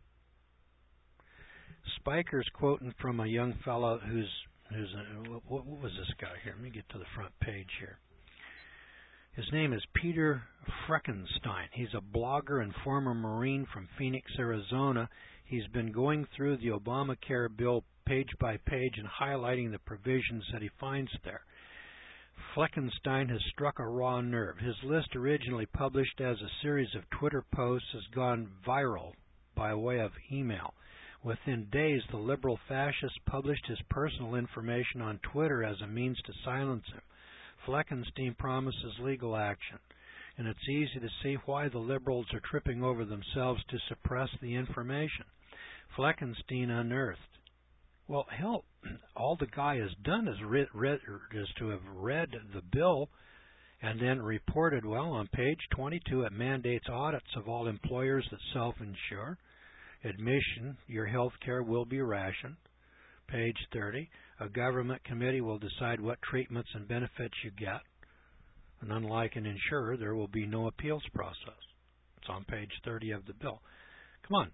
Spiker's quoting from a young fellow who's who's a, what, what was this guy here? Let me get to the front page here. His name is Peter Freckenstein. He's a blogger and former Marine from Phoenix, Arizona. He's been going through the Obamacare bill page by page and highlighting the provisions that he finds there. Fleckenstein has struck a raw nerve. His list, originally published as a series of Twitter posts, has gone viral by way of email. Within days, the liberal fascist published his personal information on Twitter as a means to silence him. Fleckenstein promises legal action, and it's easy to see why the liberals are tripping over themselves to suppress the information. Fleckenstein unearthed Well, hell, all the guy has done is read, read is to have read the bill and then reported, well, on page twenty-two, it mandates audits of all employers that self-insure. Admission, your health care will be rationed. Page thirty, a government committee will decide what treatments and benefits you get. And unlike an insurer, there will be no appeals process. It's on page thirty of the bill. Come on.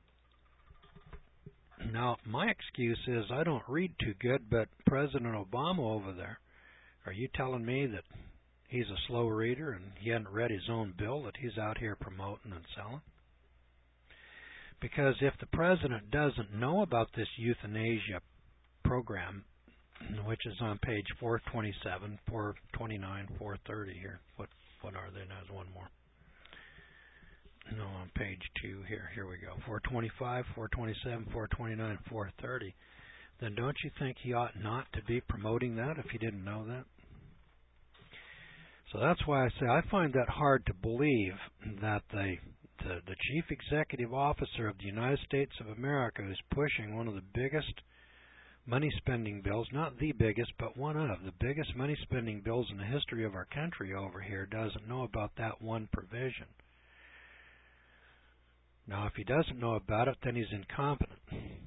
Now, my excuse is I don't read too good, but President Obama over there, are you telling me that he's a slow reader and he hadn't read his own bill that he's out here promoting and selling? Because if the president doesn't know about this euthanasia program, which is on page four twenty-seven, four twenty-nine, four thirty here, what what are they? There's one more. No, on page two here. Here we go. four twenty-five, four twenty-seven, four twenty-nine, four thirty. Then don't you think he ought not to be promoting that if he didn't know that? So that's why I say I find that hard to believe that the, the, the chief executive officer of the United States of America is pushing one of the biggest money spending bills, not the biggest, but one of the biggest money spending bills in the history of our country over here, doesn't know about that one provision. Now, if he doesn't know about it, then he's incompetent.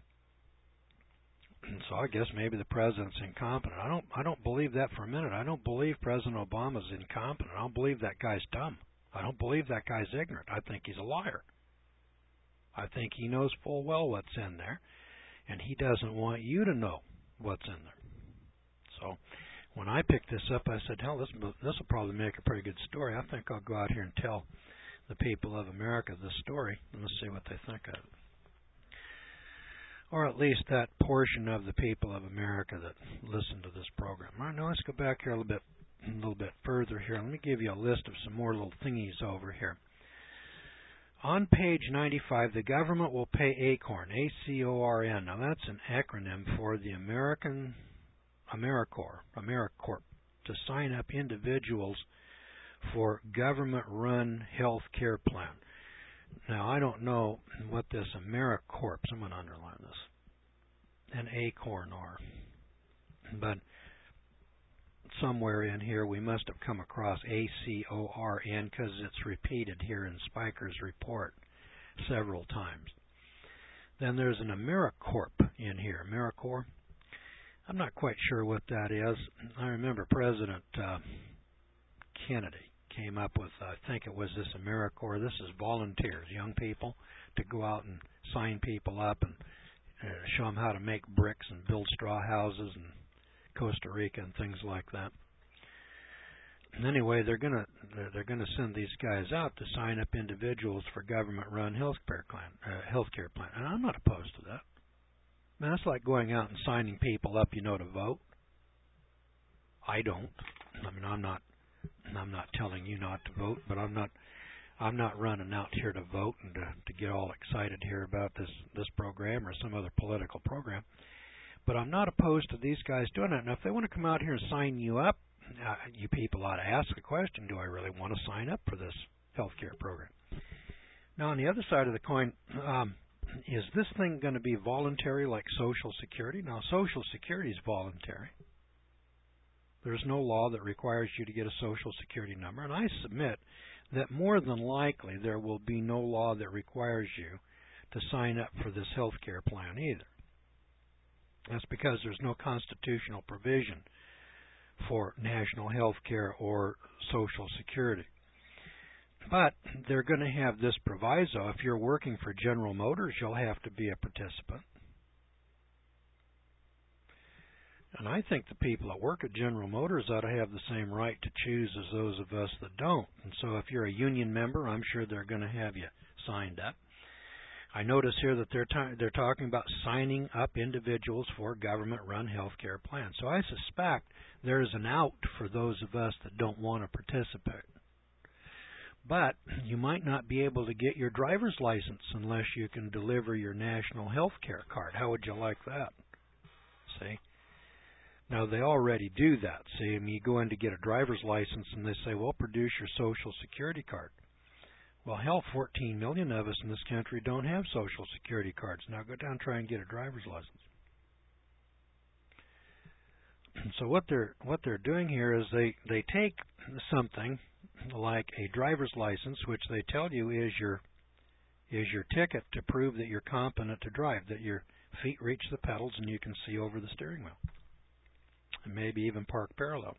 So I guess maybe the president's incompetent. I don't I don't believe that for a minute. I don't believe President Obama's incompetent. I don't believe that guy's dumb. I don't believe that guy's ignorant. I think he's a liar. I think he knows full well what's in there, and he doesn't want you to know what's in there. So when I picked this up, I said, hell, this this will probably make a pretty good story. I think I'll go out here and tell the people of America this story, and let's see what they think of it. Or at least that portion of the people of America that listen to this program. All right, now let's go back here a little bit, a little bit further here. Let me give you a list of some more little thingies over here. On page ninety-five, the government will pay ACORN, A C O R N. Now that's an acronym for the American AmeriCorps, AmeriCorps, to sign up individuals for government-run health care plan. Now, I don't know what this AmeriCorps, I'm going to underline this, and ACORN are, but somewhere in here we must have come across A C O R N because it's repeated here in Spiker's report several times. Then there's an AmeriCorps in here, AmeriCorps. I'm not quite sure what that is. I remember President uh, Kennedy came up with, I think it was this AmeriCorps. This is volunteers, young people, to go out and sign people up and uh, show them how to make bricks and build straw houses in Costa Rica and things like that. And anyway, they're gonna they're gonna send these guys out to sign up individuals for government-run healthcare plan, uh, healthcare plan, and I'm not opposed to that. I mean, that's like going out and signing people up, you know, to vote. I don't. I mean, I'm not. I'm not telling you not to vote, but I'm not I'm not running out here to vote and to, to get all excited here about this, this program or some other political program. But I'm not opposed to these guys doing it. Now, if they want to come out here and sign you up, uh, you people ought to ask the question, do I really want to sign up for this health care program? Now, on the other side of the coin, um, is this thing going to be voluntary like Social Security? Now, Social Security is voluntary. There's no law that requires you to get a Social Security number, and I submit that more than likely there will be no law that requires you to sign up for this health care plan either. That's because there's no constitutional provision for national health care or Social Security. But they're going to have this proviso. If you're working for General Motors, you'll have to be a participant. And I think the people that work at General Motors ought to have the same right to choose as those of us that don't. And so if you're a union member, I'm sure they're going to have you signed up. I notice here that they're, ta- they're talking about signing up individuals for government-run health care plans. So I suspect there's an out for those of us that don't want to participate. But you might not be able to get your driver's license unless you can deliver your national health care card. How would you like that? See? Now, they already do that. See, I mean, you go in to get a driver's license and they say, well, produce your Social Security card. Well, hell, fourteen million of us in this country don't have Social Security cards. Now go down and try and get a driver's license. So what they're what they're doing here is they they take something like a driver's license, which they tell you is your is your ticket to prove that you're competent to drive, that your feet reach the pedals and you can see over the steering wheel, and maybe even park parallel.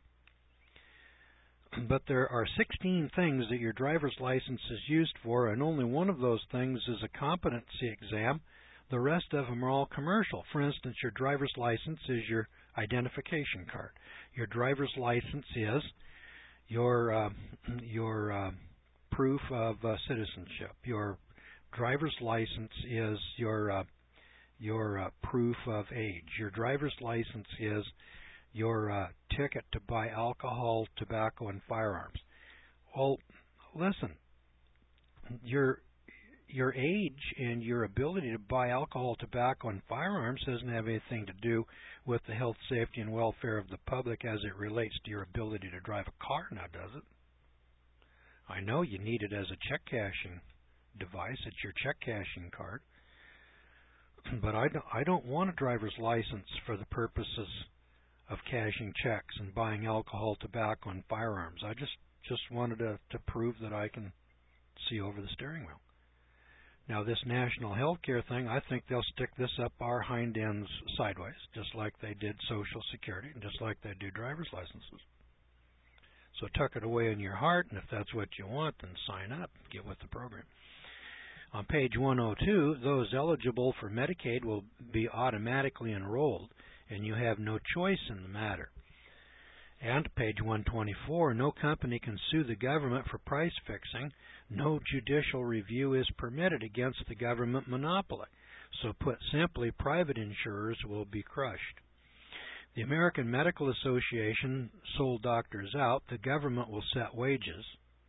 But there are sixteen things that your driver's license is used for, and only one of those things is a competency exam. The rest of them are all commercial. For instance, your driver's license is your identification card. Your driver's license is your uh, your uh, proof of uh, citizenship. Your driver's license is your uh, your uh, proof of age. Your driver's license is your uh, ticket to buy alcohol, tobacco, and firearms. Well, listen, your your age and your ability to buy alcohol, tobacco, and firearms doesn't have anything to do with the health, safety, and welfare of the public as it relates to your ability to drive a car now, does it? I know you need it as a check cashing device. It's your check cashing card. But I don't, I don't want a driver's license for the purposes of cashing checks and buying alcohol, tobacco, and firearms. I just, just wanted to, to prove that I can see over the steering wheel. Now, this national health care thing, I think they'll stick this up our hind ends sideways, just like they did Social Security and just like they do driver's licenses. So tuck it away in your heart, and if that's what you want, then sign up, get with the program. On page one oh two, those eligible for Medicaid will be automatically enrolled, and you have no choice in the matter. And page one twenty-four, no company can sue the government for price fixing. No judicial review is permitted against the government monopoly. So put simply, private insurers will be crushed. The American Medical Association sold doctors out. The government will set wages.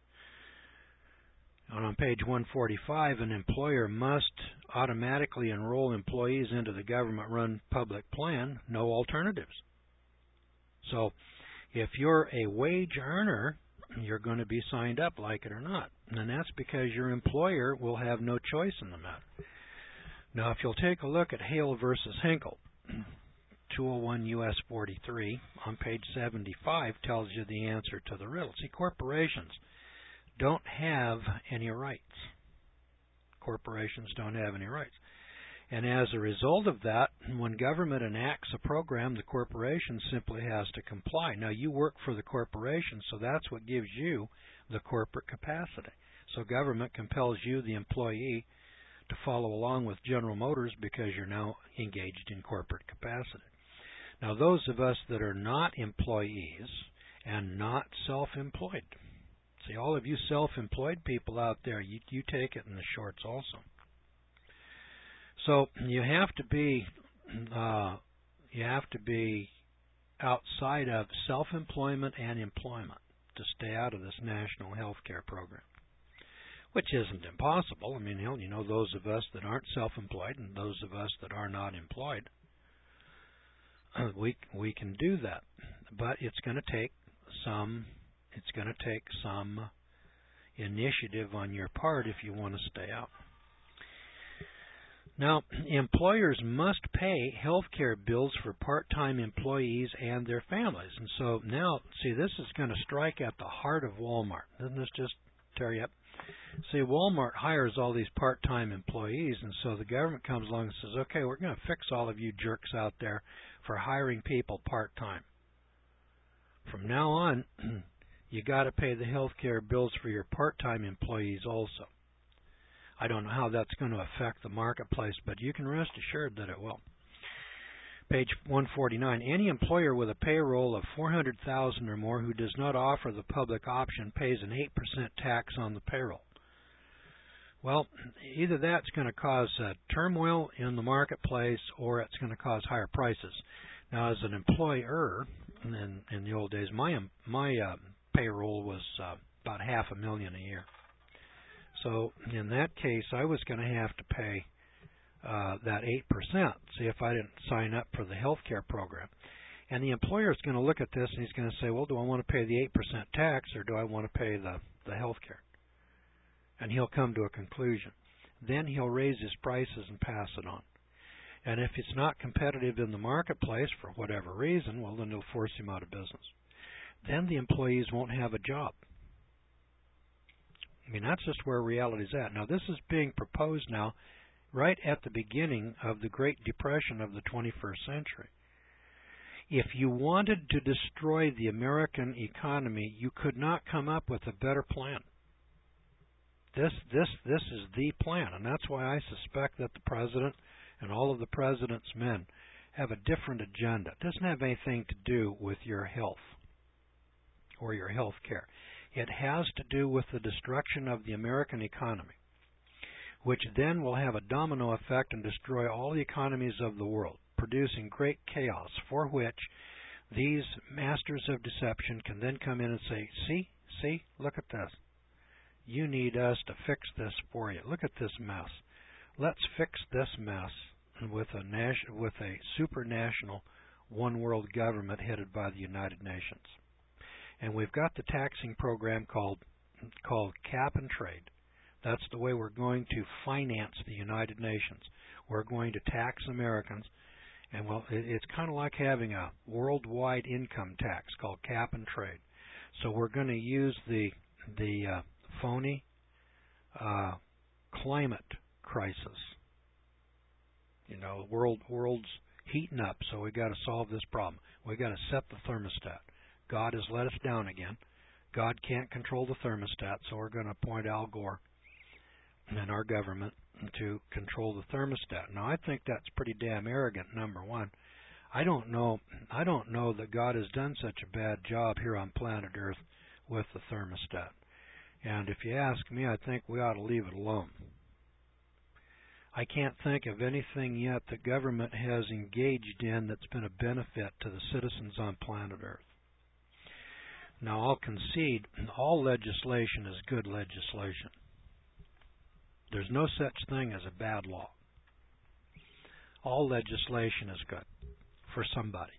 And on page one forty-five, an employer must automatically enroll employees into the government-run public plan. No alternatives. So if you're a wage earner, you're going to be signed up, like it or not. And that's because your employer will have no choice in the matter. Now, if you'll take a look at Hale versus Hinkle, two oh one U S forty-three on page seventy-five tells you the answer to the riddle. See, corporations don't have any rights. Corporations don't have any rights. And as a result of that, when government enacts a program, the corporation simply has to comply. Now, you work for the corporation, so that's what gives you the corporate capacity. So government compels you, the employee, to follow along with General Motors because you're now engaged in corporate capacity. Now, those of us that are not employees and not self-employed, see, all of you self-employed people out there, you, you take it in the shorts also. So you have to be uh, you have to be outside of self-employment and employment to stay out of this national health care program, which isn't impossible. I mean, you know, those of us that aren't self-employed and those of us that are not employed, we we can do that. But it's going to take some it's going to take some initiative on your part if you want to stay out. Now, employers must pay health care bills for part-time employees and their families. And so now, see, this is going to strike at the heart of Walmart. Doesn't this just tear you up? See, Walmart hires all these part-time employees, and so the government comes along and says, okay, we're going to fix all of you jerks out there for hiring people part-time. From now on, you got to pay the health care bills for your part-time employees also. I don't know how that's going to affect the marketplace, but you can rest assured that it will. Page one forty-nine, any employer with a payroll of four hundred thousand dollars or more who does not offer the public option pays an eight percent tax on the payroll. Well, either that's going to cause uh, turmoil in the marketplace or it's going to cause higher prices. Now, as an employer, in, in the old days, my my uh, payroll was uh, about half a million a year. So in that case, I was going to have to pay uh, that eight percent, see, if I didn't sign up for the health care program. And the employer is going to look at this and he's going to say, well, do I want to pay the eight percent tax or do I want to pay the, the health care? And he'll come to a conclusion. Then he'll raise his prices and pass it on. And if it's not competitive in the marketplace for whatever reason, well, then they'll force him out of business. Then the employees won't have a job. I mean, that's just where reality is at. Now, this is being proposed now right at the beginning of the Great Depression of the twenty-first century. If you wanted to destroy the American economy, you could not come up with a better plan. This, this, this is the plan, and that's why I suspect that the president and all of the president's men have a different agenda. It doesn't have anything to do with your health or your health care. It has to do with the destruction of the American economy, which then will have a domino effect and destroy all the economies of the world, producing great chaos for which these masters of deception can then come in and say, see, see, look at this. You need us to fix this for you. Look at this mess. Let's fix this mess with a nation, with a supranational one world government headed by the United Nations. And we've got the taxing program called called cap and trade. That's the way we're going to finance the United Nations. We're going to tax Americans, and well, it, it's kind of like having a worldwide income tax called cap and trade. So we're going to use the the uh, phony uh, climate crisis. You know, the world world's heating up, so we've got to solve this problem. We've got to set the thermostat. God has let us down again. God can't control the thermostat, so we're going to appoint Al Gore and our government to control the thermostat. Now, I think that's pretty damn arrogant, number one. I don't know I don't know that God has done such a bad job here on planet Earth with the thermostat. And if you ask me, I think we ought to leave it alone. I can't think of anything yet that government has engaged in that's been a benefit to the citizens on planet Earth. Now, I'll concede all legislation is good legislation. There's no such thing as a bad law. All legislation is good for somebody.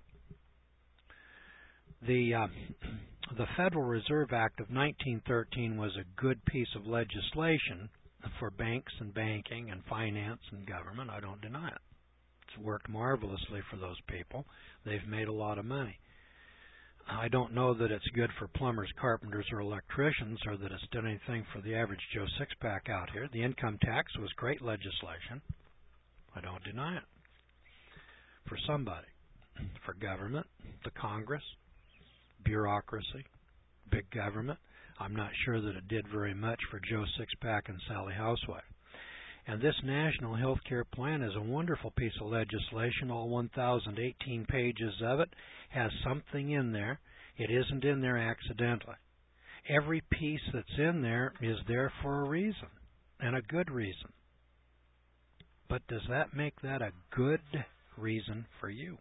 The uh, the Federal Reserve Act of nineteen thirteen was a good piece of legislation for banks and banking and finance and government. I don't deny it. It's worked marvelously for those people. They've made a lot of money. I don't know that it's good for plumbers, carpenters, or electricians, or that it's done anything for the average Joe Six-Pack out here. The income tax was great legislation. I don't deny it. For somebody. For government, the Congress, bureaucracy, big government. I'm not sure that it did very much for Joe Six-Pack and Sally Housewife. And this National Health Care Plan is a wonderful piece of legislation. All one thousand eighteen pages of it has something in there. It isn't in there accidentally. Every piece that's in there is there for a reason, and a good reason. But does that make that a good reason for you?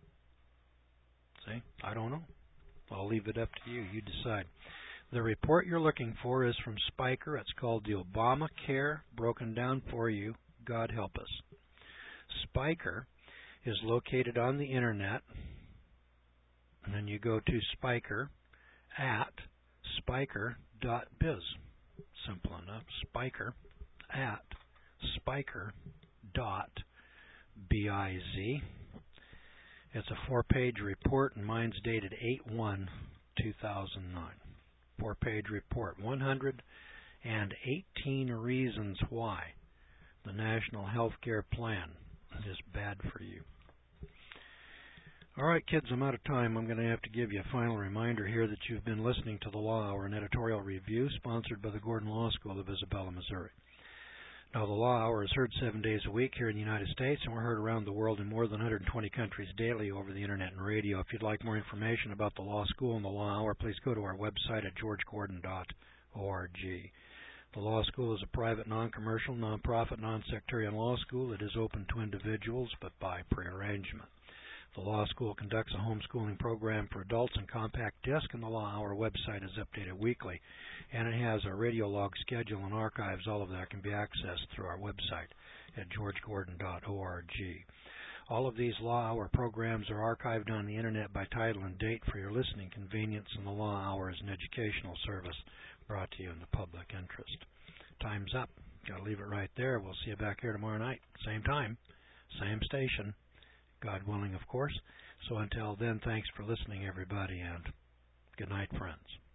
See, I don't know. I'll leave it up to you. You decide. The report you're looking for is from Spiker. It's called the Obamacare Broken Down for You. God help us. Spiker is located on the internet, and then you go to Spiker at spiker dot biz. Simple enough. Spiker at spiker dot biz. It's a four-page report, and mine's dated eight one two thousand nine. Four-page report, one hundred eighteen reasons why the National Health Care Plan is bad for you. All right, kids, I'm out of time. I'm going to have to give you a final reminder here that you've been listening to the Law Hour, an editorial review sponsored by the Gordon Law School of Isabella, Missouri. Now, the Law Hour is heard seven days a week here in the United States, and we're heard around the world in more than one hundred twenty countries daily over the Internet and radio. If you'd like more information about the Law School and the Law Hour, please go to our website at george gordon dot org. The Law School is a private, non-commercial, non-profit, non-sectarian law school. It is open to individuals, but by prearrangement. The Law School conducts a homeschooling program for adults in compact disc, and the Law Hour website is updated weekly. And it has a radio log schedule and archives. All of that can be accessed through our website at george gordon dot org. All of these Law Hour programs are archived on the Internet by title and date for your listening convenience, and the Law Hour is an educational service brought to you in the public interest. Time's up. Got to leave it right there. We'll see you back here tomorrow night, same time, same station, God willing, of course. So until then, thanks for listening, everybody, and good night, friends.